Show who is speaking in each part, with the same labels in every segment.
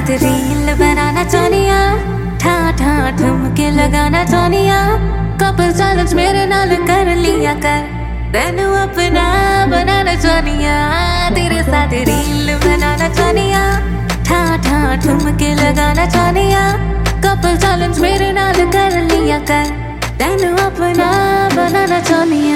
Speaker 1: साथ रील बनाना चाहनिया, ठा ठा ठुमके लगाना चाहनिया, कपल चैलेंज मेरे नाल कर लिया कर, तेनू अपना बनाना चाहनिया, तेरे साथ रील बनाना चाहनिया, ठा ठा ठुमके लगाना चाहनिया, कपल चैलेंज मेरे नाल कर लिया कर, तेनू अपना बनाना चाहनिया।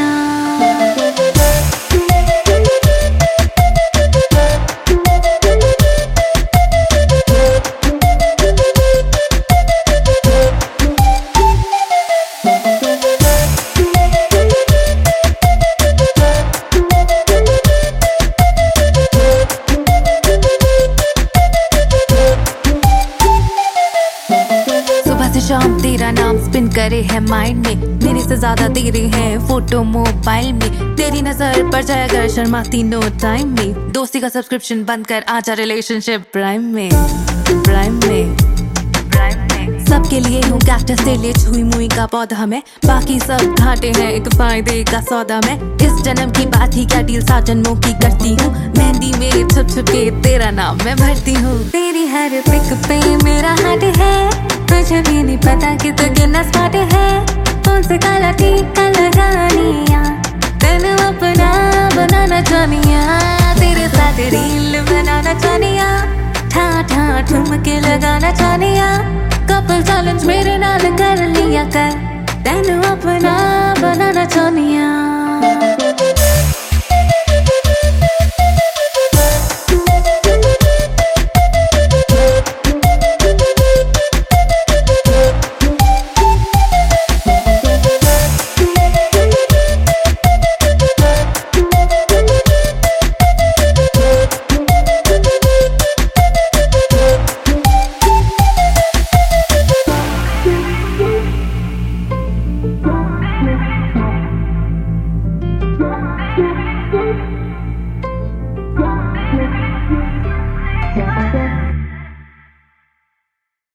Speaker 1: शाम तेरा नाम स्पिन करे है माइंड में, मेरे से ज्यादा तेरे हैं फोटो मोबाइल में, तेरी नजर पर जाए अगर शर्माती नो टाइम में, दोस्ती का सब्सक्रिप्शन बंद कर आजा रिलेशनशिप प्राइम में, प्राइम में, प्राइम में। सबके लिए हूँ कैक्टस तेले छुई मुई का पौधा में, बाकी सब घाटे हैं एक फायदे का सौदा में, इस जन्म की बात ही क्या डील 7 जन्मों की करती हूँ, मेहंदी मेरे छुप छुप के तेरा नाम मैं भरती हूँ, तेरी हर पिक पे मेरा हाथ है, तुझे भी नहीं पता कि तू कितना स्मार्ट है, कौन से काला टीका लगानिया, तेनू अपना बनाना चाहनिया, तेरे साथ रील बनाना चाहनिया, ठा ठा ठुमके लगाना चाहनिया, कपल चैलेंज मेरे नाल कर लिया कर, तेनू अपना बनाना चाहनिया।